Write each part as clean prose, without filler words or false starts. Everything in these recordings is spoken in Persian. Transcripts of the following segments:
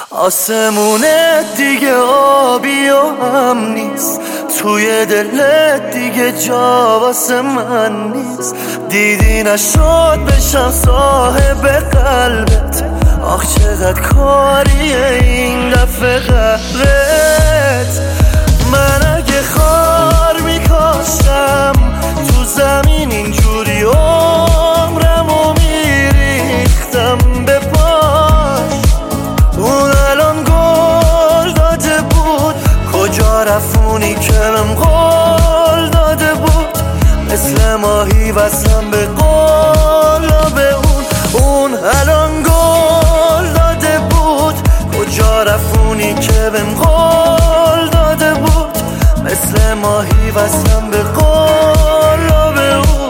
آسمونت دیگه آبی و هم نیست، توی دلت دیگه جا واسه من نیست. دیدی نشد بشم صاحب قلبت، آخ چقدر کاریه این دفعه قهرت. من اگه خار میکاشتم تو زمین اینجوری عمرمو میریختم به پاش. اون الان گل داده بود، کجا رفونی که من قول داده بود. مثل ماهی وصلم به قلاب اون الان گل داده بود. کجا رفونی که من قول داده بود. مثل ماهی وصلم به قلاب اون.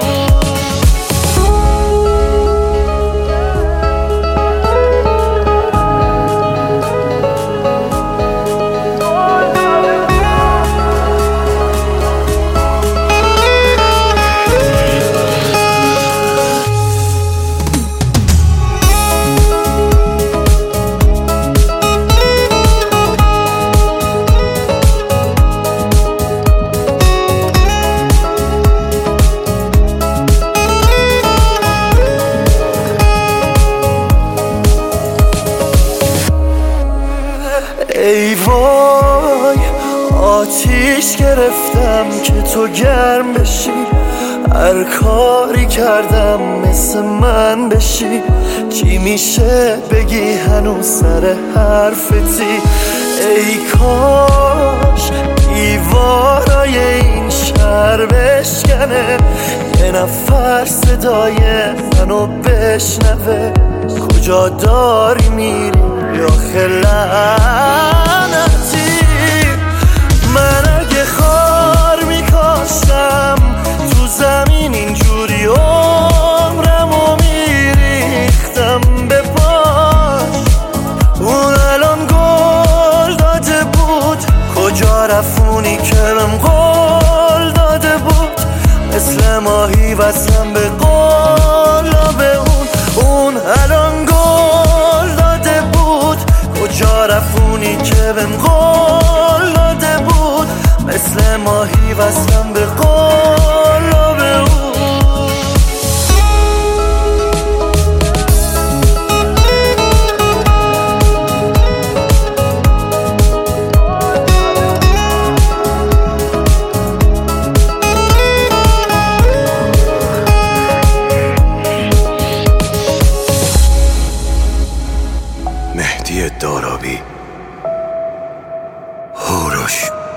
ای وای آتیش گرفتم که تو گرم بشی، هر کاری کردم مثل من بشی. چی میشه بگی هنوز سر حرفتی؟ ای کاش دیوارای این شهر بشکنه، یه نفر صدای منو بشنوه. کجا داری میری یا خلعنتی؟ من اگه خار میکاشتم تو زمین اینجوری عمرمو میریختم به پاش. اون الان گل داده بود، کجا رفونی که من قول داده بود. مثل ماهی وصلم به قلاب اون الان گل داده بود. کجا رفونی که بهم قول داده بود. مثل ماهی وصلم به قلاب اون. مهدی دارابی، هوروش.